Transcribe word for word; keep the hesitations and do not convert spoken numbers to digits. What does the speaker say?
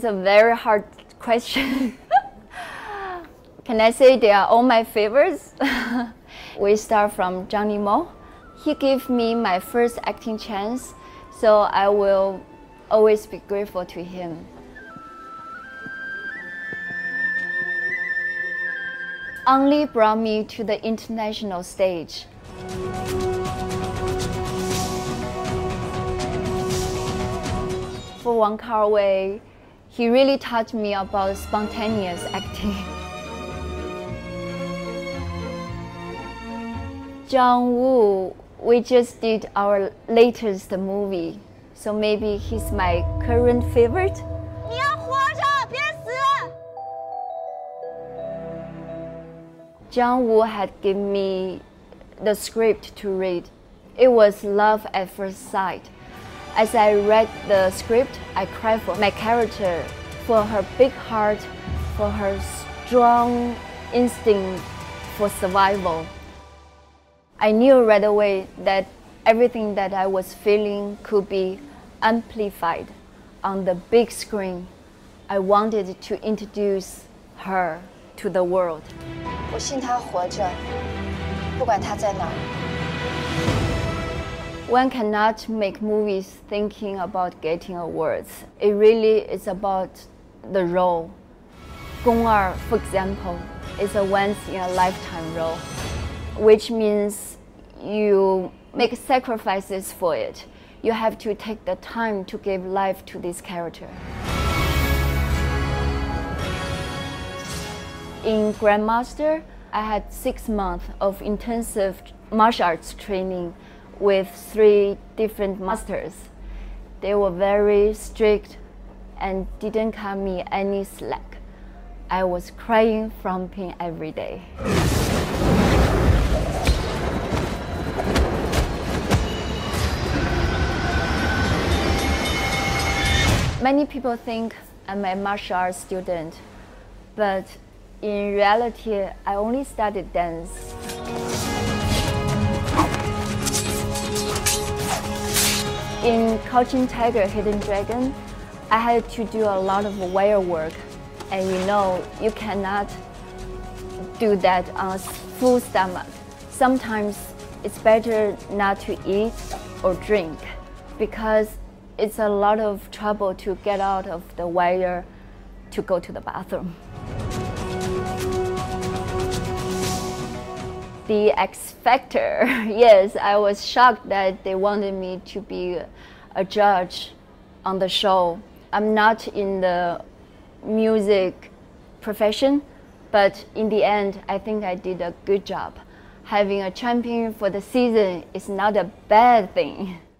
It's a very hard question. Can I say they are all my favorites? We start from Zhang Yimou. He gave me my first acting chance, so I will always be grateful to him. Ang Lee brought me to the international stage. For Wong Kar-wai, he really taught me about spontaneous acting. John Woo, we just did our latest movie, so maybe he's my current favorite. 你要活着，别死。 John Woo had given me the script to read. It was love at first sight. As I read the script, I cried for my character, for her big heart, for her strong instinct for survival. I knew right away that everything that I was feeling could be amplified on the big screen. I wanted to introduce her to the world. 我信他活着，不管他在哪儿。 One cannot make movies thinking about getting awards. It really is about the role. Gong Er, for example, is a once-in-a-lifetime role, which means you make sacrifices for it. You have to take the time to give life to this character. In Grandmaster, I had six months of intensive martial arts training with three different masters. They were very strict and didn't cut me any slack. I was crying from pain every day. Many people think I'm a martial arts student, but in reality, I only studied dance. In Crouching Tiger, Hidden Dragon, I had to do a lot of wire work, and you know you cannot do that on a full stomach. Sometimes it's better not to eat or drink because it's a lot of trouble to get out of the wire to go to the bathroom. The X Factor, yes, I was shocked that they wanted me to be a judge on the show. I'm not in the music profession, but in the end, I think I did a good job. Having a champion for the season is not a bad thing.